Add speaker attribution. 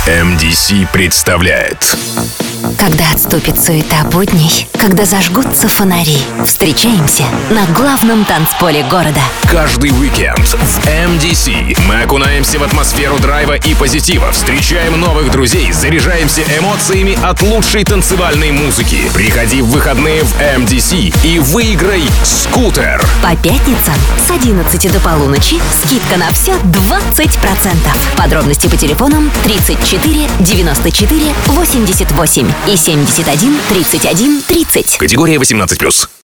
Speaker 1: MDC представляет.
Speaker 2: Когда отступит суета будней, когда зажгутся фонари, встречаемся на главном танцполе города.
Speaker 1: Каждый уикенд в MDC мы окунаемся в атмосферу драйва и позитива, встречаем новых друзей, заряжаемся эмоциями от лучшей танцевальной музыки. Приходи в выходные в MDC и выиграй скутер.
Speaker 2: По пятницам с 11 до полуночи скидка на все 20%. Подробности по телефонам 34 94 88 и 71 31 30.
Speaker 1: Категория 18+.